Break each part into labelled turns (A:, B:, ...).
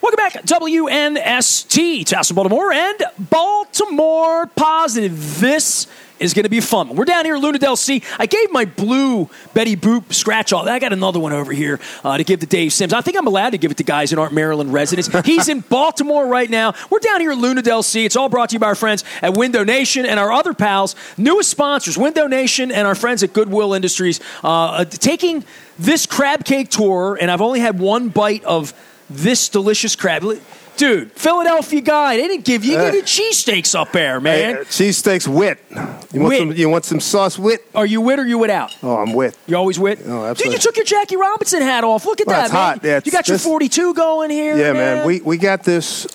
A: Welcome back, WNST, Towson, Baltimore, and Baltimore Positive. This is going to be fun. We're down here at Luna Del Sea. I gave my blue Betty Boop scratch off. I got another one over here to give to Dave Sims. I think I'm allowed to give it to guys that aren't Maryland residents. He's in Baltimore right now. We're down here at Luna Del Sea. It's all brought to you by our friends at Window Nation and our other pals, newest sponsors, Window Nation and our friends at Goodwill Industries, taking this crab cake tour, and I've only had one bite of this delicious crab. Dude, Philadelphia guy, they didn't give you cheesesteaks up there, man.
B: Hey, cheesesteaks wit. You want some sauce wit?
A: Are you wit or you wit out?
B: Oh, I'm wit.
A: You always wit?
B: Oh, absolutely.
A: Dude, you took your Jackie Robinson hat off. Look at that,
B: it's
A: man.
B: hot. Yeah,
A: you got your 42 going here.
B: Yeah, man. We got this,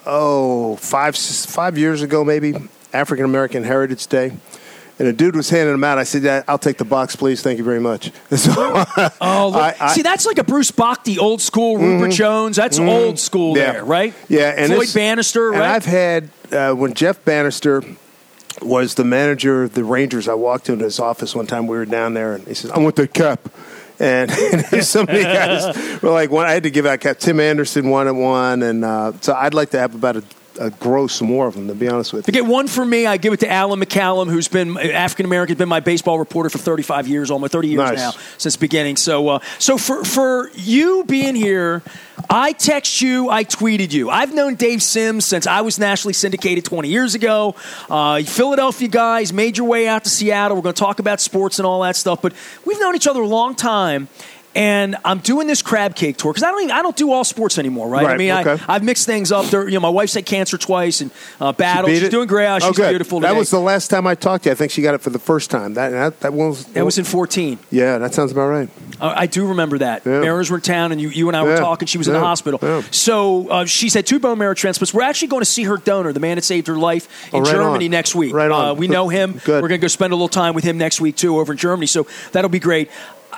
B: 5 years ago maybe, African American Heritage Day. And a dude was handing them out. I said, yeah, I'll take the box, please. Thank you very much. So,
A: see, that's like a Bruce Bochy, old school, Rupert Jones. That's old school there, right?
B: Yeah. And
A: Floyd Bannister, right?
B: And I've had, when Jeff Bannister was the manager of the Rangers, I walked into his office one time. We were down there, and he says, I want the cap. And so many guys were like, I had to give out cap. Tim Anderson wanted one. And so I'd like to have about grow some more of them, to be honest with you.
A: To get one for me, I give it to Alan McCallum, who's been African-American, been my baseball reporter for 35 years, almost 30 years now, since the beginning. So for you being here, I text you, I tweeted you. I've known Dave Sims since I was nationally syndicated 20 years ago. Philadelphia guys, made your way out to Seattle. We're going to talk about sports and all that stuff, but we've known each other a long time. And I'm doing this crab cake tour because I don't do all sports anymore, right? I mean, I've mixed things up. My wife's had cancer twice and battled. She's doing great. She's beautiful today.
B: That was the last time I talked to you. I think she got it for the first time. That was
A: in 2014.
B: Yeah, that sounds about right.
A: I do remember that.
B: Yeah.
A: Mariners were in town, and you and I were talking. She was in the hospital.
B: Yeah.
A: So she's had 2 bone marrow transplants. We're actually going to see her donor, the man that saved her life, in Germany next week.
B: Right on.
A: We know him.
B: Good.
A: We're going to go spend a little time with him next week, too, over in Germany. So that'll be great.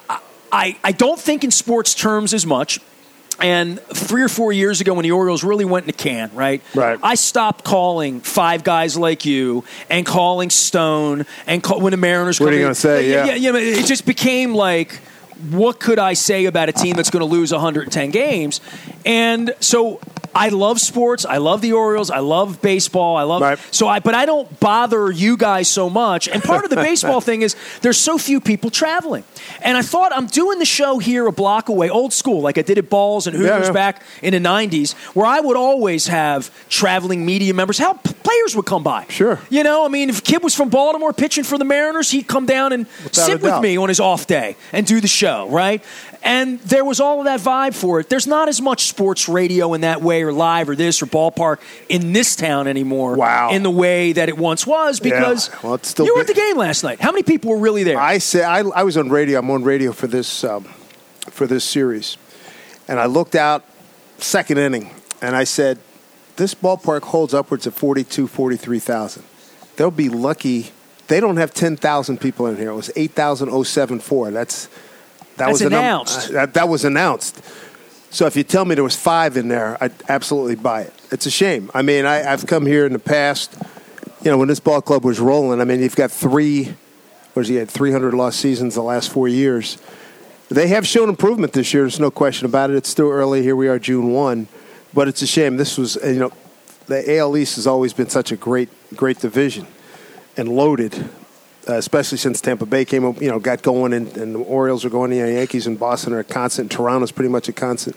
A: I don't think in sports terms as much. And 3 or 4 years ago when the Orioles really went in a can, right? I stopped calling 5 guys like you and calling Stone and when the Mariners
B: What are you going to say?
A: Yeah, it just became like, what could I say about a team that's going to lose 110 games? And so I love sports. I love the Orioles. I love baseball. But I don't bother you guys so much. And part of the baseball thing is there's so few people traveling. And I thought I'm doing the show here a block away, old school, like I did at Balls and Hooters back in the 90s, where I would always have traveling media members. Players would come by.
B: Sure.
A: If a kid was from Baltimore pitching for the Mariners, he'd come down and sit with me on his off day and do the show, right? And there was all of that vibe for it. There's not as much sports radio in that way or live or this or ballpark in this town anymore in the way that it once was because you were at the game last night. How many people were really there?
B: I was on radio. I'm on radio for this series. And I looked out second inning, and I said, this ballpark holds upwards of 43,000. They'll be lucky. They don't have 10,000 people in here. It was 8,074. That's
A: announced.
B: That was announced. So if you tell me there was 5 in there, I'd absolutely buy it. It's a shame. I mean, I've come here in the past, when this ball club was rolling. I mean, you've got 300 lost seasons the last 4 years. They have shown improvement this year. There's no question about it. It's still early. Here we are, June 1. But it's a shame. This was, the AL East has always been such a great division and loaded. Especially since Tampa Bay got going, and the Orioles are going. The Yankees and Boston are a constant. Toronto's pretty much a constant.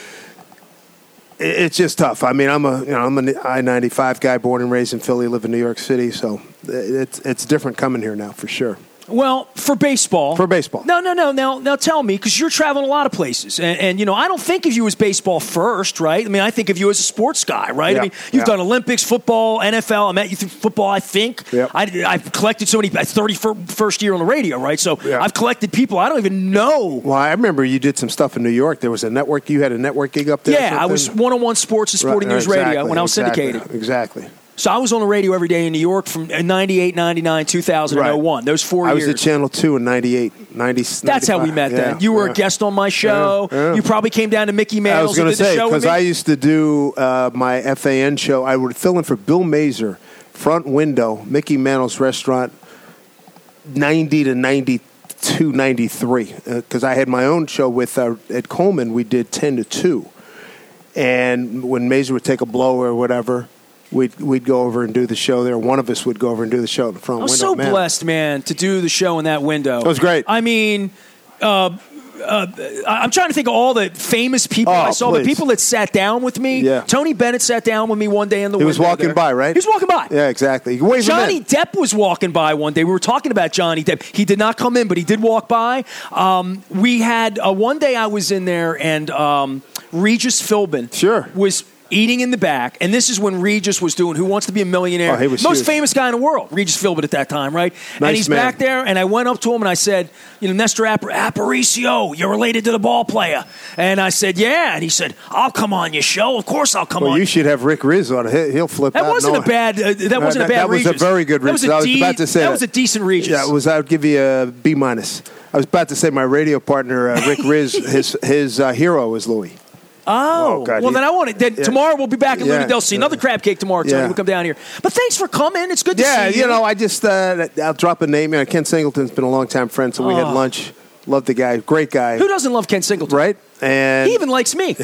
B: It's just tough. I mean, I'm an I-95 guy, born and raised in Philly, live in New York City, so it's different coming here now for sure.
A: Well, for baseball. No. Now tell me, because you're traveling a lot of places. And I don't think of you as baseball first, right? I mean, I think of you as a sports guy, right?
B: Yeah,
A: I mean, you've done Olympics, football, NFL. I met you through football, I think.
B: Yep.
A: I've collected so many, 31st year on the radio, right? So I've collected people I don't even know.
B: Well, I remember you did some stuff in New York. There was a network. You had a network gig up there?
A: Yeah, I was 101 Sports and Sporting News Radio when I was syndicated.
B: Exactly.
A: So I was on the radio every day in New York from 98, 99, 2000, and 01. Those 4 years.
B: I was at Channel 2 in 98, 90.
A: That's how we met then. You were a guest on my show.
B: Yeah.
A: You probably came down to Mickey Mails.
B: I was going to say, because I used to do my FAN show. I would fill in for Bill Mazer, Front Window, Mickey Mantle's Restaurant, 90 to 92, 93. Because I had my own show with Ed Coleman. We did 10 to 2. And when Mazur would take a blow or whatever, we'd go over and do the show there. One of us would go over and do the show in the front window.
A: I was so blessed, man, to do the show in that window.
B: It was great.
A: I mean, I'm trying to think of all the famous people I saw, the people that sat down with me.
B: Yeah.
A: Tony Bennett sat down with me one day in the window.
B: He was walking by, right?
A: He was walking by.
B: Yeah, exactly.
A: Johnny Depp was walking by one day. We were talking about Johnny Depp. He did not come in, but he did walk by. We had one day I was in there, and Regis Philbin was eating in the back, and this is when Regis was doing Who Wants to Be a Millionaire.
B: He was
A: most
B: huge.
A: famous guy in the world, Regis Philbin at that time, right? And he's back there, and I went up to him and I said, Nestor Aparicio, you're related to the ball player. And I said, yeah. And he said, I'll come on your show. Of course I'll come on.
B: Well, you should have Rick Riz on it. He'll flip
A: that
B: out.
A: Wasn't a bad Regis.
B: That was a very good Regis. I was about to say
A: that was a decent Regis.
B: Yeah, I would give you a B-. I was about to say my radio partner, Rick Riz, his hero is Louis.
A: Oh, God, well, then I want it. Then tomorrow we'll be back at Luna Del C. Another crab cake tomorrow, Tony. We'll come down here. But thanks for coming. It's good to see you.
B: I just, I'll drop a name. Ken Singleton's been a long-time friend, so we had lunch. Love the guy. Great guy.
A: Who doesn't love Ken Singleton?
B: Right? And
A: he even likes me.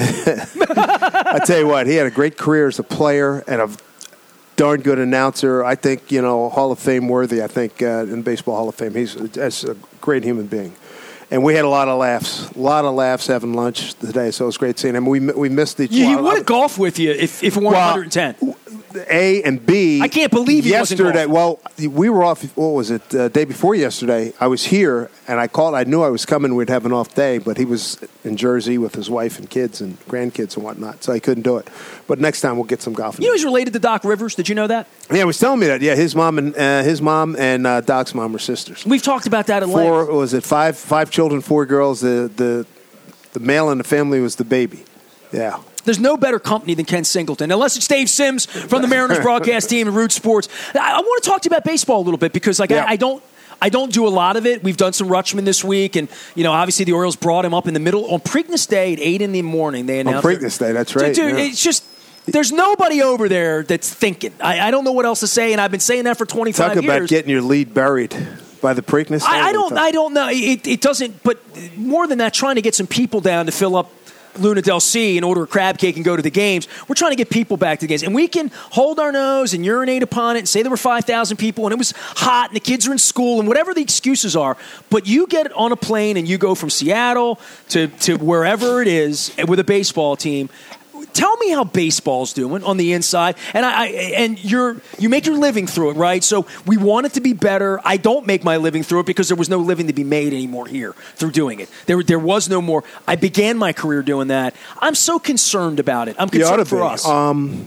B: I tell you what, he had a great career as a player and a darn good announcer. I think, Hall of Fame worthy, I think, in Baseball Hall of Fame. He's a great human being. And we had a lot of laughs having lunch today, so it was great seeing him. We missed each other.
A: He would have golfed with you if it weren't 110.
B: A and B.
A: I can't believe he wasn't golfing.
B: Well, we were off, what was it, day before yesterday. I was here, and I called. I knew I was coming. We'd have an off day, but he was in Jersey with his wife and kids and grandkids and whatnot, so he couldn't do it. But next time we'll get some golfing.
A: He's related to Doc Rivers. Did you know that?
B: Yeah, he was telling me that. Yeah, his mom and Doc's mom were sisters.
A: We've talked about that at length.
B: Five children, 4 girls. The male in the family was the baby. Yeah.
A: There's no better company than Ken Singleton, unless it's Dave Sims from the Mariners broadcast team and Root Sports. I want to talk to you about baseball a little bit because, I don't do a lot of it. We've done some Rutschman this week, and obviously the Orioles brought him up in the middle on Preakness Day at 8 in the morning. They announced
B: on Preakness Day, that's right.
A: Dude, it's just. There's nobody over there that's thinking. I don't know what else to say, and I've been saying that for 25 years.
B: Talk about getting your lead buried by the Preakness.
A: I don't know. It doesn't. But more than that, trying to get some people down to fill up Luna Del C and order a crab cake and go to the games. We're trying to get people back to the games. And we can hold our nose and urinate upon it and say there were 5,000 people and it was hot and the kids are in school and whatever the excuses are. But you get on a plane and you go from Seattle to wherever it is with a baseball team. Tell me how baseball's doing on the inside, and you make your living through it, right? So we want it to be better. I don't make my living through it because there was no living to be made anymore here through doing it. There was no more. I began my career doing that. I'm so concerned about it. I'm concerned for us.
B: The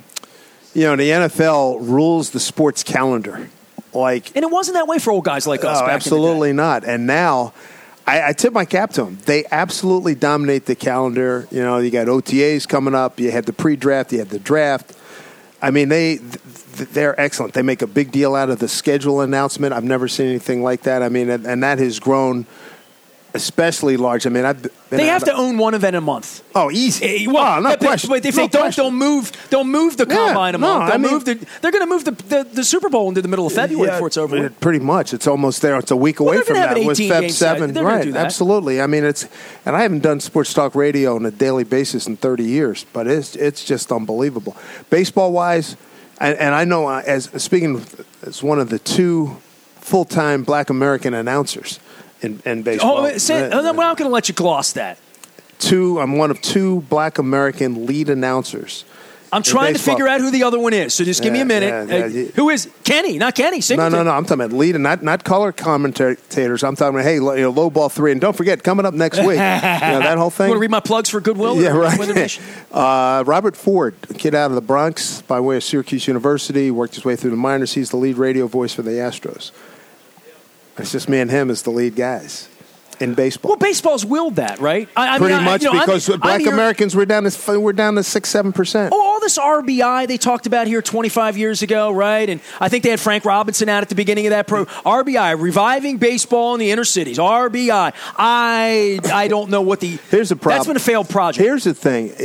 B: NFL rules the sports calendar, and
A: it wasn't that way for old guys like us. Back
B: absolutely
A: in the day.
B: not. And now. I tip my cap to them. They absolutely dominate the calendar. You got OTAs coming up. You had the pre-draft. You had the draft. I mean, they're excellent. They make a big deal out of the schedule announcement. I've never seen anything like that. I mean, and that has grown especially large. I mean,
A: they have to own one event a month.
B: Oh, easy.
A: No question. But if they don't, they'll move the combine a month. They're going to move the Super Bowl into the middle of February before it's over.
B: Pretty much. It's almost there. It's a week away from that. It was Feb 7. Right. Absolutely. I mean, and I haven't done sports talk radio on a daily basis in 30 years, but it's just unbelievable. Baseball wise, and I know speaking as one of the 2 full-time Black American announcers. In baseball.
A: I'm not going to let you gloss that.
B: I'm one of 2 Black American lead announcers.
A: I'm trying to figure out who the other one is, so just give me a minute. Who is Kenny? Not Kenny. Singleton.
B: No. I'm talking about lead and not color commentators. I'm talking about, hey, low ball 3. And don't forget, coming up next week, that whole thing.
A: You want to read my plugs for Goodwill?
B: Yeah, right. Robert Ford, a kid out of the Bronx by way of Syracuse University, worked his way through the minors. He's the lead radio voice for the Astros. It's just me and him as the lead guys in baseball.
A: Well, baseball's willed that, right?
B: Pretty much because Black Americans we're down to 6-7%.
A: Oh, all this RBI they talked about here 25 years ago, right? And I think they had Frank Robinson out at the beginning of that RBI, reviving baseball in the inner cities. RBI. I don't know what the.
B: Here's the problem.
A: That's been a failed project.
B: Here's the thing.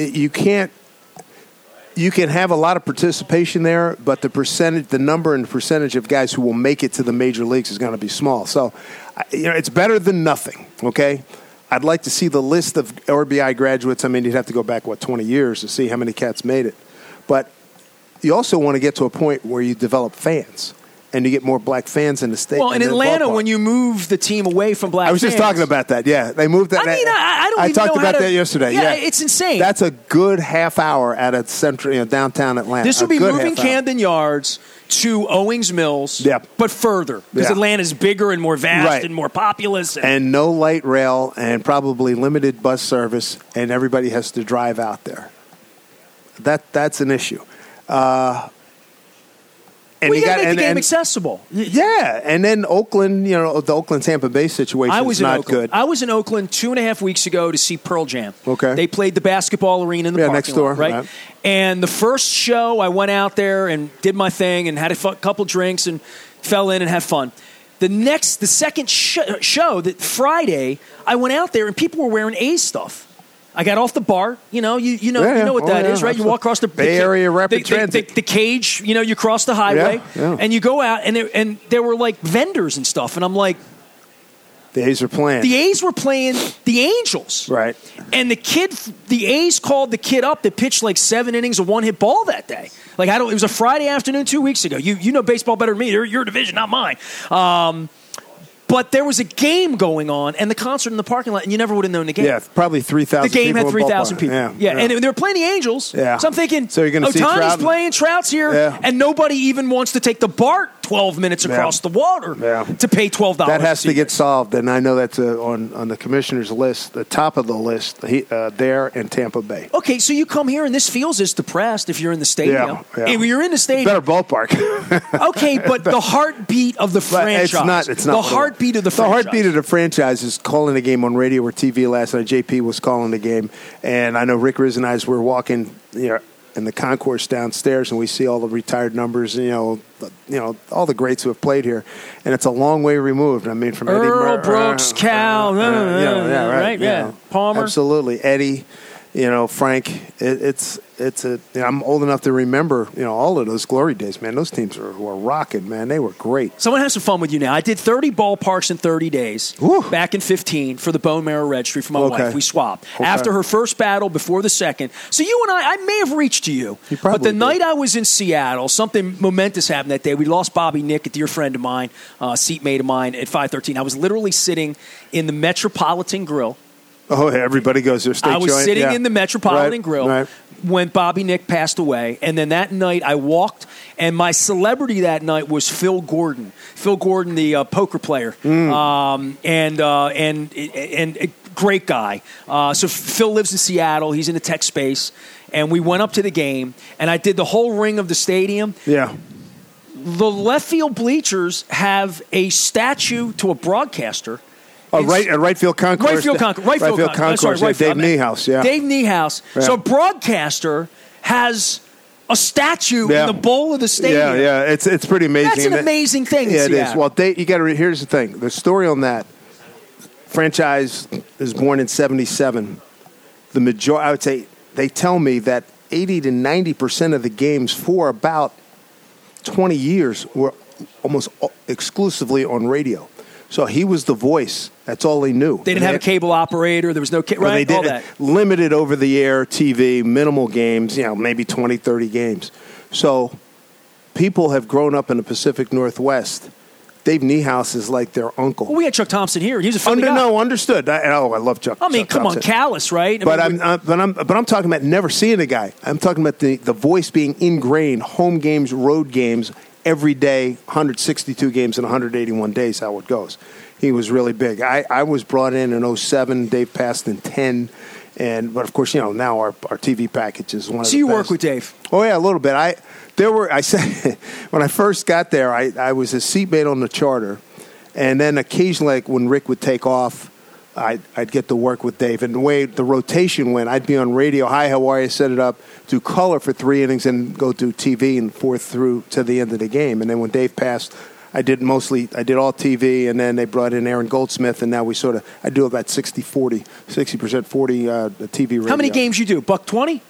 B: You can have a lot of participation there, but the number and percentage of guys who will make it to the major leagues is going to be small. So, it's better than nothing, okay? I'd like to see the list of RBI graduates. I mean, you'd have to go back, 20 years to see how many cats made it. But you also want to get to a point where you develop fans. And you get more black fans in the state.
A: Well, in Atlanta, when you move the team away from black fans.
B: I was just talking about that, yeah. They moved that.
A: I mean, I don't even
B: talked
A: know
B: about that yesterday. Yeah,
A: it's insane.
B: That's a good half hour at a central, downtown Atlanta.
A: This would be moving Camden Yards to Owings Mills, but further. Because Atlanta's bigger and more vast and more populous.
B: And no light rail and probably limited bus service, and everybody has to drive out there. That's an issue.
A: And you got to make the game accessible.
B: Yeah, and then Oakland, the Oakland-Tampa Bay situation is not good.
A: I was in Oakland 2.5 weeks ago to see Pearl Jam.
B: Okay.
A: They played the basketball arena in the parking
B: next door,
A: lot, right? And the first show, I went out there and did my thing and had a couple drinks and fell in and had fun. The second show, that Friday, I went out there and people were wearing A's stuff. I got off the BART. You know what that is, right? You walk across the
B: Bay Area Rapid Transit.
A: The cage. You cross the highway, and you go out, and there were like vendors and stuff, and I'm like,
B: the A's are playing.
A: The A's were playing the Angels,
B: right?
A: And the A's called the kid up that pitched like 7 innings of one-hit ball that day. Like it was a Friday afternoon 2 weeks ago. You know baseball better than me. Your division, not mine. But there was a game going on and the concert in the parking lot, and you never would have known the game.
B: Yeah, probably 3,000 people.
A: The game had 3,000 people.
B: Yeah.
A: And they were playing the Angels.
B: Yeah.
A: So I'm thinking,
B: so you're going to see
A: Ohtani's playing, Trout's here, and nobody even wants to take the BART 12 minutes across the water to pay $12.
B: That has to get solved, and I know that's on the commissioner's list, the top of the list, there in Tampa Bay.
A: Okay, so you come here, and this feels as depressed if you're in the stadium.
B: Yeah.
A: When you're in the stadium.
B: Better ballpark.
A: Okay, but the heartbeat of the franchise.
B: It's not
A: the heartbeat of the franchise.
B: The heartbeat of the franchise is calling a game on radio or TV last night. JP was calling the game, and I know Rick Riz and I were walking in the concourse downstairs, and we see all the retired numbers, all the greats who have played here, and it's a long way removed. I mean, from
A: Earl Brooks, Cal, right, Palmer,
B: absolutely, Eddie, Frank. I'm old enough to remember, all of those glory days, man. Those teams were rocking, man. They were great.
A: So I'm going to have some fun with you now. I did 30 ballparks in 30 days back in 2015 for the Bone Marrow Registry for my wife. We swapped. After her first battle, before the second. So you and I may have reached to you. But the night I was in Seattle, something momentous happened that day. We lost Bobby Nick, a dear friend of mine, seatmate of mine at 513. I was literally sitting in the Metropolitan Grill.
B: Oh, everybody goes there.
A: I was sitting in the Metropolitan Grill when Bobby Nick passed away. And then that night I walked, and my celebrity that night was Phil Gordon. Phil Gordon, the poker player. And a great guy. So Phil lives in Seattle. He's in the tech space. And we went up to the game, and I did the whole ring of the stadium.
B: Yeah.
A: The left field bleachers have a statue to a broadcaster.
B: Right field concourse.
A: Right field concourse.
B: Dave Niehaus,
A: Dave Niehaus. Yeah. So a broadcaster has a statue in the bowl of the stadium.
B: Yeah. It's pretty amazing.
A: That's an amazing thing.
B: Yeah, it is. Well, here's the thing. The story on that franchise is born in '77. I would say they tell me that 80 to 90% of the games for about 20 years were almost exclusively on radio. So he was the voice. That's all he knew.
A: They didn't have a cable operator. There was no right?
B: They did
A: all that.
B: Limited over-the-air TV, minimal games, maybe 20, 30 games. So people have grown up in the Pacific Northwest. Dave Niehaus is like their uncle.
A: Well, we had Chuck Thompson here. He's a funny guy.
B: No, understood. I love Chuck.
A: I mean, come on, callous, right?
B: I'm talking about never seeing a guy. I'm talking about the voice being ingrained, home games, road games, every day, 162 games in 181 days, how it goes. He was really big. I was brought in 2007. Dave passed in 2010. But of course, now our TV package is one of the best.
A: So you work with Dave?
B: Oh yeah, a little bit. I said when I first got there, I was a seatmate on the charter, and then occasionally, like when Rick would take off, I'd get to work with Dave. And the way the rotation went, I'd be on radio. Hi, how are you? Set it up, do color for 3 innings, and go do TV and fourth through to the end of the game. And then when Dave passed, I did all TV, and then they brought in Aaron Goldsmith, and now I do about 60% 40 TV radio.
A: How many games you do? $120?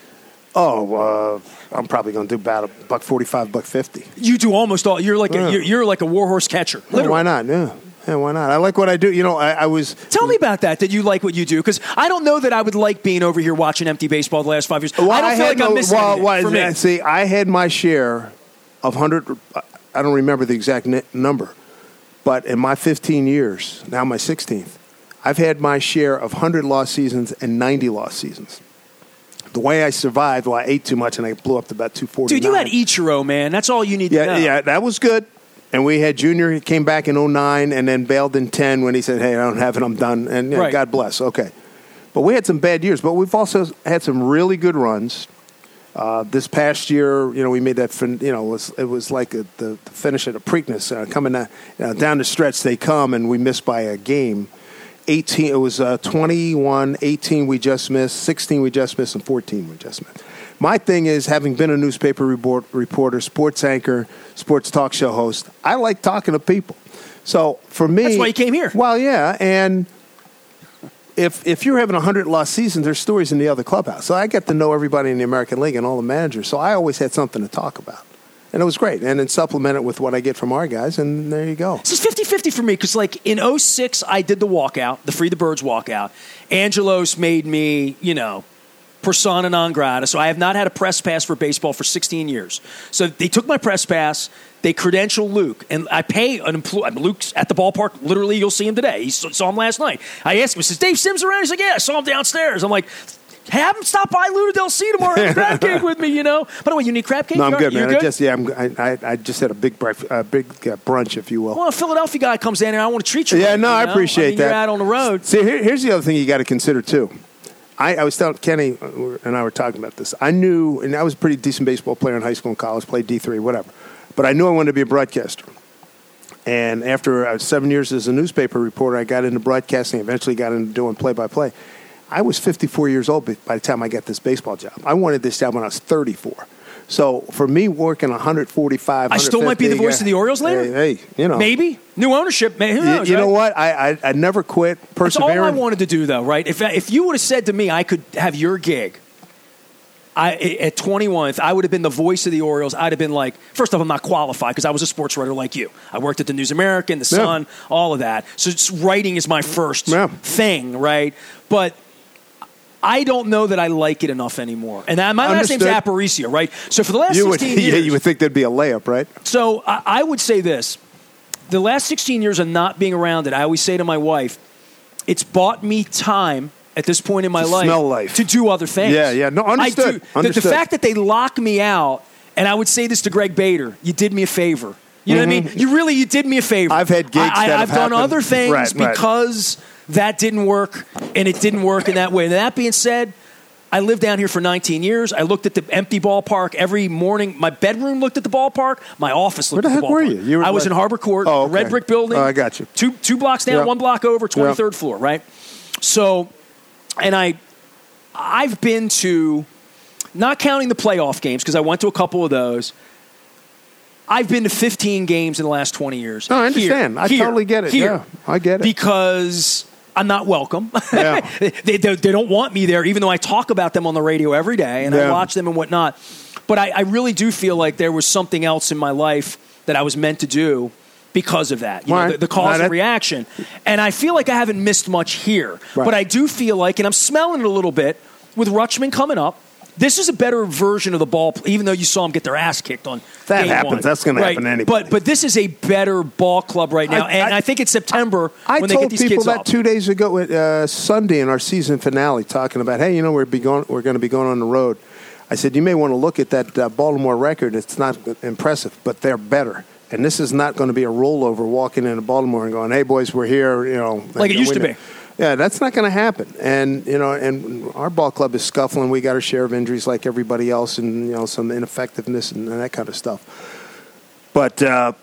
B: I'm probably going to do about $145, $150.
A: You do almost all. You're like a warhorse catcher. Literally.
B: Why not? Yeah. Yeah, why not? I like what I do. I was...
A: Tell me about that. Did you like what you do? Because I don't know that I would like being over here watching empty baseball the last 5 years.
B: Well,
A: I don't feel like I'm missing anything for me.
B: See, I had my share of 100... I don't remember the exact number. But in my 15 years, now my 16th, I've had my share of 100 lost seasons and 90 lost seasons. The way I survived, I ate too much and I blew up to about 249.
A: Dude, you had Ichiro, man. That's all you need to know.
B: Yeah, that was good. And we had Junior. He came back in 2009 and then bailed in 10 when he said, hey, I don't have it, I'm done. And
A: right.
B: God bless. Okay. But we had some bad years. But we've also had some really good runs. This past year, we made that, it was like the finish at a Preakness. Coming down the stretch, they come, and we missed by a game. 18, it was 21, 18 we just missed, 16 we just missed, and 14 we just missed. My thing is, having been a newspaper reporter, sports anchor, sports talk show host, I like talking to people. So for me...
A: That's why you came here.
B: Well, yeah, and if you're having 100 lost seasons, there's stories in the other clubhouse. So I get to know everybody in the American League and all the managers, so I always had something to talk about. And it was great. And then supplement it with what I get from our guys, and there you go.
A: This is 50-50 for me because, in 2006, I did the walkout, the Free the Birds walkout. Angelos made me, persona non grata. So I have not had a press pass for baseball for 16 years. So they took my press pass. They credential Luke. And I pay an employee. Luke's at the ballpark. Literally, you'll see him today. He saw him last night. I asked him, says, Dave Sims around? He's like, yeah, I saw him downstairs. I'm like... Have him stop by Luna Del C tomorrow and crab cake with me, By the way, you need crab cake?
B: No, I'm good, man.
A: Good?
B: I just had a big brunch, if you will.
A: Well, a Philadelphia guy comes in and I want to treat you.
B: Yeah, I appreciate that.
A: You're out on the road.
B: See, here's the other thing you got to consider, too. I was telling Kenny, and I were talking about this. I knew, and I was a pretty decent baseball player in high school and college, played D3, whatever. But I knew I wanted to be a broadcaster. And after 7 years as a newspaper reporter, I got into broadcasting, eventually got into doing play-by-play. I was 54 years old by the time I got this baseball job. I wanted this job when I was 34. So for me, working 145,
A: I still might be the voice of the Orioles later.
B: Hey,
A: maybe new ownership. Who knows?
B: You know what? I never quit. Persevering.
A: That's all I wanted to do, though. Right? If you would have said to me, I could have your gig. At 21, if I would have been the voice of the Orioles, I'd have been like, first off, I'm not qualified because I was a sports writer like you. I worked at the News American, the Sun, all of that. So writing is my first thing, right? But I don't know that I like it enough anymore. And my last name's Aparicio, right? So for the last 16 years...
B: you would think there'd be a layup, right?
A: So I would say this. The last 16 years of not being around it, I always say to my wife, it's bought me time at this point in my life to do other things.
B: Yeah. No, understood.
A: The fact that they lock me out, and I would say this to Greg Bader, you did me a favor. You know what I mean? You did me a favor.
B: I've had gigs
A: I've done other things because that didn't work, and it didn't work in that way. And that being said, I lived down here for 19 years. I looked at the empty ballpark every morning. My bedroom looked at the ballpark. My office looked at the ballpark.
B: Where the heck were you?
A: I was in Harbor Court,
B: the
A: red brick building.
B: Oh, I got you.
A: Two blocks down, 1 block over, 23rd floor, right? So, and I've been to, not counting the playoff games, because I went to a couple of those, I've been to 15 games in the last 20 years.
B: No, I understand. I totally get it. Yeah, I get it.
A: Because I'm not welcome.
B: Yeah.
A: they don't want me there, even though I talk about them on the radio every day, and I watch them and whatnot. But I really do feel like there was something else in my life that I was meant to do because of that, the cause and reaction. And I feel like I haven't missed much here. Right. But I do feel like, and I'm smelling it a little bit, with Rutschman coming up, this is a better version of the ball, even though you saw them get their ass kicked on
B: that
A: day
B: happens.
A: one.
B: That's going to happen anyway.
A: But this is a better ball club right now, and I think it's September when they get these kids up.
B: I told people that 2 days ago, Sunday in our season finale, talking about, hey, we're going to be going on the road. I said, you may want to look at that Baltimore record. It's not impressive, but they're better. And this is not going to be a rollover walking into Baltimore and going, hey, boys, we're here,
A: like it used to be.
B: Yeah, that's not going to happen. And, and our ball club is scuffling. We got our share of injuries like everybody else and, some ineffectiveness and that kind of stuff. But,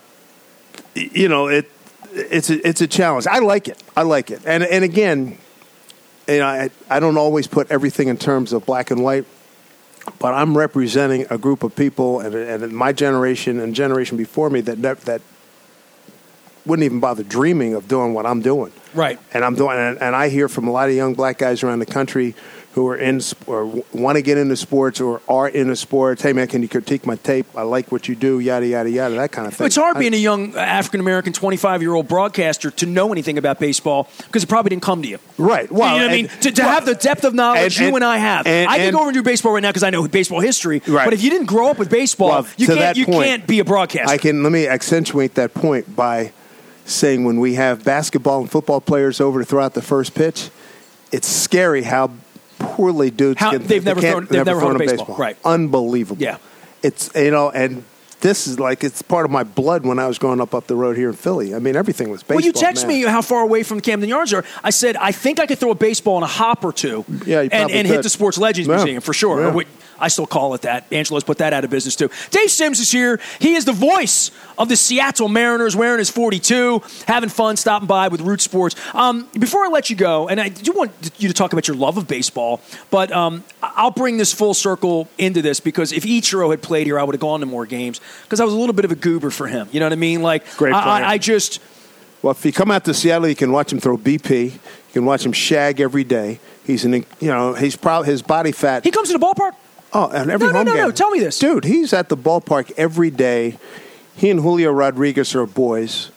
B: it's a challenge. I like it. And again, I don't always put everything in terms of black and white. But I'm representing a group of people and my generation and generation before me that wouldn't even bother dreaming of doing what I'm doing.
A: Right.
B: And I'm doing, and I hear from a lot of young black guys around the country who are in or want to get into sports or are into sports. Hey, man, can you critique my tape? I like what you do, yada, yada, yada, that kind of thing.
A: It's hard being a young African-American 25-year-old broadcaster to know anything about baseball because it probably didn't come to you.
B: Right. Well,
A: you know what I mean? To have the depth of knowledge you and I have. I can go over and do baseball right now because I know baseball history. Right. But if you didn't grow up with baseball, you can't be a broadcaster.
B: Let me accentuate that point by saying when we have basketball and football players over to throw out the first pitch, it's scary how poorly dudes
A: they've never thrown a baseball. Right.
B: Unbelievable.
A: Yeah.
B: It's, and this is like, it's part of my blood when I was growing up the road here in Philly. I mean, everything was baseball.
A: Well, you text me how far away from Camden Yards are. I said, I think I could throw a baseball in a hop or two and hit the Sports Legends Museum for sure.
B: Yeah.
A: I still call it that. Angelo's put that out of business, too. Dave Sims is here. He is the voice of the Seattle Mariners, wearing his 42, having fun, stopping by with Root Sports. Before I let you go, and I do want you to talk about your love of baseball, but I'll bring this full circle into this because if Ichiro had played here, I would have gone to more games because I was a litlittle bit of a goober for him. You know what I mean? Like,
B: great player. Well, if you come out to Seattle, you can watch him throw BP. You can watch him shag every day. He's probably his body fat.
A: He comes to the ballpark?
B: Oh, and every home game.
A: No, tell me this.
B: Dude, he's at the ballpark every day. He and Julio Rodriguez are boys.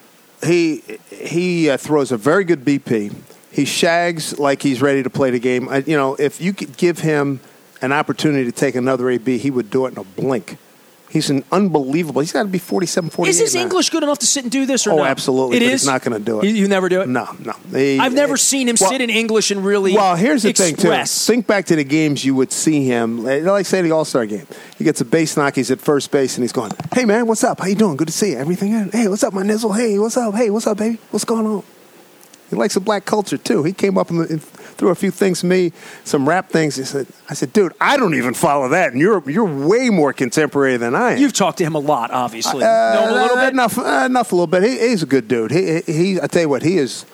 B: He throws a very good BP. He shags like he's ready to play the game. If you could give him an opportunity to take another AB, he would do it in a blink. He's an unbelievable. He's got to be 47, 48
A: Is his
B: now.
A: English good enough to sit and do this or no?
B: Oh, absolutely. He's not going to do it.
A: You never do it?
B: No.
A: I've never seen him sit in English and really
B: Well, here's the
A: express.
B: thing, too. Think back to the games you would see him. Like, say, the All-Star game. He gets a base knock. He's at first base, and he's going, hey, man, what's up? How you doing? Good to see you. Everything good? Hey, what's up, my nizzle? Hey, what's up? Hey, what's up, baby? What's going on? He likes the black culture, too. He came up and threw a few things to me, some rap things. I said, dude, I don't even follow that, and you're way more contemporary than I am.
A: You've talked to him a lot, obviously. Know him a little bit?
B: Enough a little bit. He's a good dude. I tell you what, he is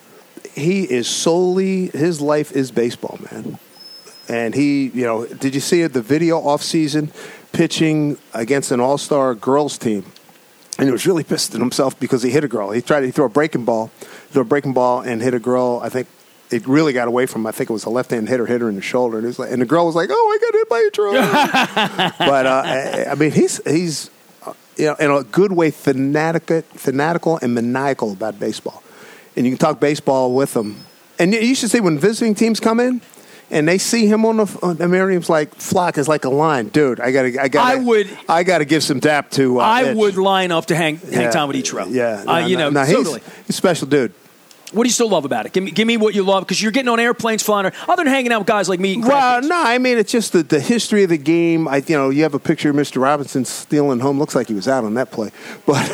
B: solely, his life is baseball, man. And did you see it, the video off-season pitching against an all-star girls team? And he was really pissed at himself because he hit a girl. He tried to throw a breaking ball and hit a girl. I think it really got away from him. I think it was a left-hand hitter hit her in the shoulder. And the girl was like, oh, I got hit by a drone. But, I mean, he's in a good way fanatical and maniacal about baseball. And you can talk baseball with him. And you should see when visiting teams come in, and they see him on the Miriam's like flock is like a line, dude. I gotta give some dap to.
A: I would line up to hang time with Ichiro.
B: Totally. He's a special dude.
A: What do you still love about it? Give me what you love because you're getting on airplanes, flying, other than hanging out with guys like me.
B: Well, no, I mean it's just the history of the game. You have a picture of Mr. Robinson stealing home. Looks like he was out on that play, but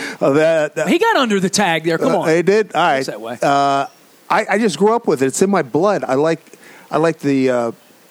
A: he got under the tag there. Come on,
B: he did. All right,
A: that way.
B: I just grew up with it. It's in my blood. I like the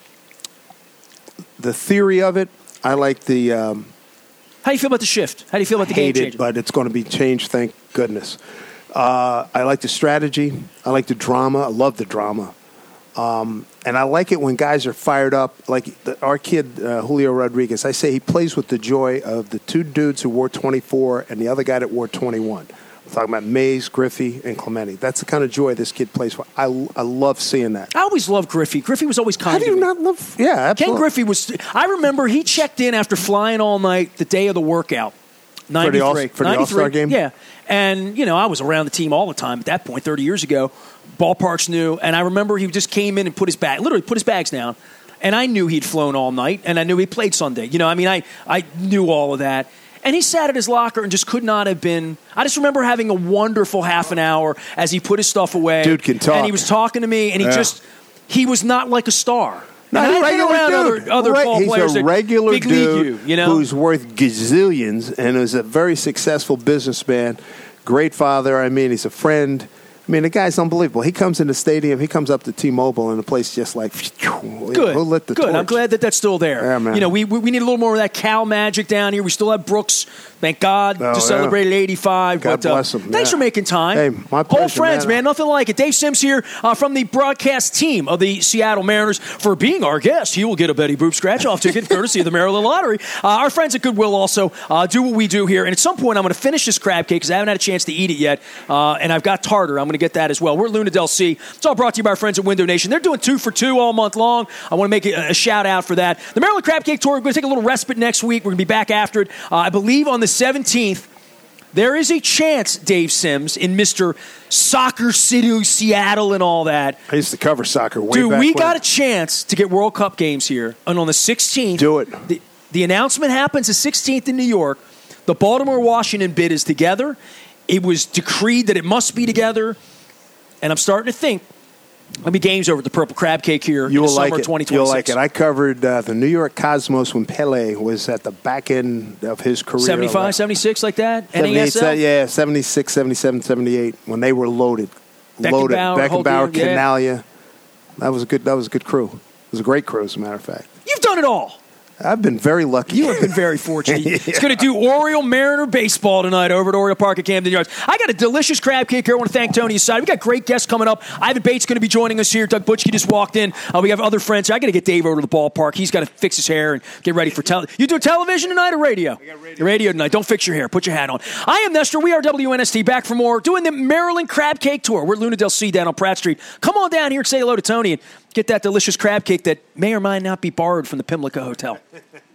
B: theory of it. I like the.
A: How do you feel about the shift? How do you feel about the game change?
B: But it's going to be changed. Thank goodness. I like the strategy. I like the drama. I love the drama. And I like it when guys are fired up. Like our kid, Julio Rodriguez, I say he plays with the joy of the two dudes who wore 24 and the other guy that wore 21. I'm talking about Mays, Griffey, and Clemente. That's the kind of joy this kid plays for. I love seeing that.
A: I always loved Griffey. Griffey was always kind.
B: How do you not love? Yeah, absolutely.
A: Ken Griffey was. I remember he checked in after flying all night the day of the workout. 93.
B: For the All-Star game?
A: Yeah. And, I was around the team all the time at that point, 30 years ago. Ballparks knew. And I remember he just came in and literally put his bags down. And I knew he'd flown all night. And I knew he played Sunday. I knew all of that. And he sat at his locker and just could not have been. I just remember having a wonderful half an hour as he put his stuff away.
B: Dude can talk.
A: And he was talking to me. And he was not like a star.
B: No, he's a regular dude.
A: Other ball players,
B: he's a regular dude
A: who's
B: worth gazillions and is a very successful businessman, great father. I mean, he's a friend. I mean, the guy's unbelievable. He comes in the stadium, he comes up to T-Mobile, and the place just like,
A: good.
B: Who lit the
A: Good.
B: torch?
A: I'm glad that that's still there.
B: Yeah, man.
A: We need a little more of that Cal magic down here. We still have Brooks. Thank God. Just celebrated 85.
B: God bless him.
A: Thanks for making time.
B: Hey, my pleasure,
A: Old friends, man. Nothing like it. Dave Sims here from the broadcast team of the Seattle Mariners. For being our guest, he will get a Betty Boop scratch-off ticket courtesy of the Maryland Lottery. Our friends at Goodwill also do what we do here. And at some point, I'm going to finish this crab cake because I haven't had a chance to eat it yet. And I've got tartar. I'm going to get that as well. We're at Luna Del C. It's all brought to you by our friends at Window Nation. They're doing 2 for 2 all month long. I want to make a shout out for that. The Maryland Crab Cake Tour, we're going to take a little respite next week. We're going to be back after it. I believe on the 17th, there is a chance, Dave Sims, in Mr. Soccer City, Seattle, and all that.
B: I used to cover soccer way
A: Dude,
B: back
A: we
B: when.
A: got a chance to get World Cup games here. And on the 16th,
B: Do it.
A: The announcement happens the 16th in New York. The Baltimore-Washington bid is together. It was decreed that it must be together. And I'm starting to think there'll be games over at the Purple Crab Cake here in the summer of 2026.
B: You'll like it. I covered the New York Cosmos when Pele was at the back end of his career.
A: 75, 76, like that?
B: 78,
A: NASL?
B: yeah, 76, 77, 78, when they were loaded. Beckenbauer,
A: yeah.
B: Canalia. That was a good crew. It was a great crew, as a matter of fact.
A: You've done it all.
B: I've been very lucky.
A: You have been very fortunate. It's going to do Oriole Mariner baseball tonight over at Oriole Park at Camden Yards. I got a delicious crab cake here. I want to thank Tony Aside. We got great guests coming up. Ivan Bates going to be joining us here. Doug Butchke just walked in. We have other friends. I got to get Dave over to the ballpark. He's got to fix his hair and get ready for You do television tonight or radio? I got radio tonight. Don't fix your hair. Put your hat on. I am Nestor. We are WNST. Back for more. Doing the Maryland Crab Cake Tour. We're at Luna Del C down on Pratt Street. Come on down here and say hello to Tony and get that delicious crab cake that may or may not be borrowed from the Pimlico Hotel.